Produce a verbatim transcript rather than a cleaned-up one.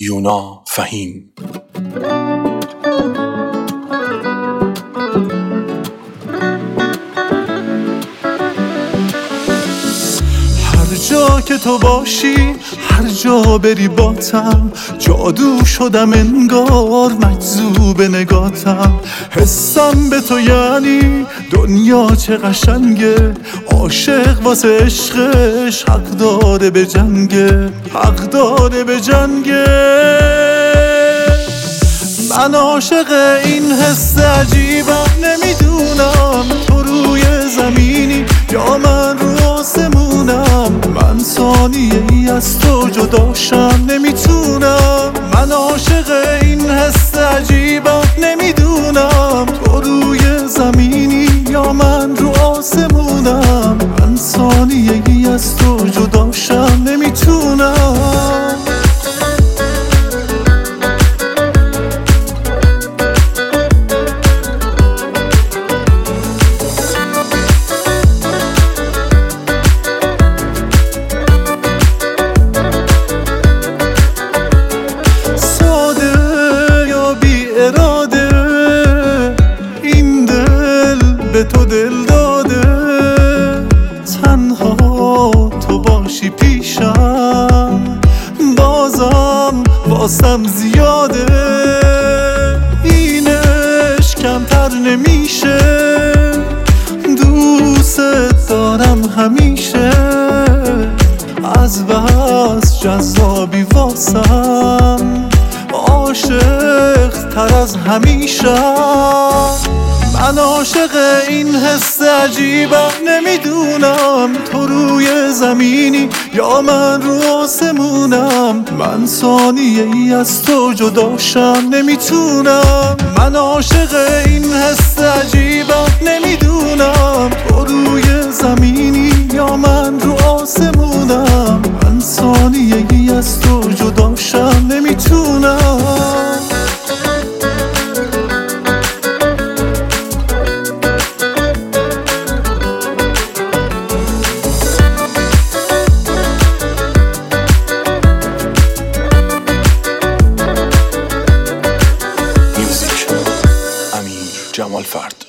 یونا فهیم. هر جا که تو باشی، هر جا بری باتم، جادو شدم انگار مجذوب نگاتم. حسم به تو یعنی دنیا چه قشنگه، عاشق واسه عشقش حق داره به جنگه، حق داره به جنگه. من عاشق این حس عجیبم، نمیدونم تو روی زمینی یا من رو آسمونم. من ثانیه ای از تو جداشم نمیتونم. من عاشق این حس عجیبم، نمیدونم تو روی زمینی یا من رو آسمونم. من ثانیه ای از تو جداشم نمیتونم. به تو دل داده، تنها تو باشی پیشم بازم واسم زیاده. اینش کمتر نمیشه، دوست دارم همیشه. از بس جذابی واسم، عاشق تر از همیشه. من عاشق این حس عجیبم، نمیدونم تو روی زمینی یا من رو آسمونم. من ثانیه ای از تو جداشم نمیتونم. من عاشق این حس عجیبم، نمیدونم تو روی زمینی یا من رو آسمونم. من ثانیه ای از تو جداشم نمیتونم. جمال فرد.